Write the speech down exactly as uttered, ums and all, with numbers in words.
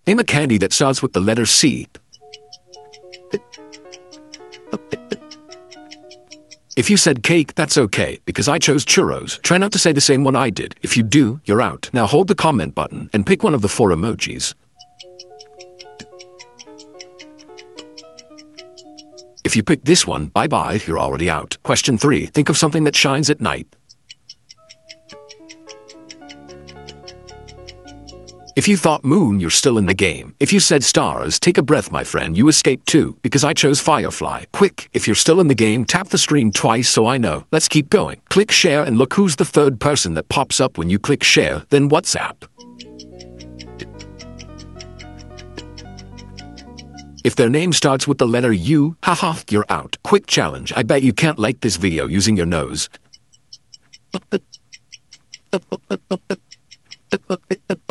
Name a candy that starts with the letter C. If you said cake, that's okay, because I chose churros. Try not to say the same one I did. If you do, you're out. Now hold the comment button and pick one of the four emojis. If you pick this one, bye-bye, you're already out. Question three. Think of something that shines at night. If you thought moon, you're still in the game. If you said stars, take a breath, my friend, you escaped too, because I chose firefly. Quick, if you're still in the game, tap the screen twice so I know. Let's keep going. Click share and look who's the third person that pops up when you click share, then WhatsApp. If their name starts with the letter U, haha, you're out. Quick challenge, I bet you can't like this video using your nose.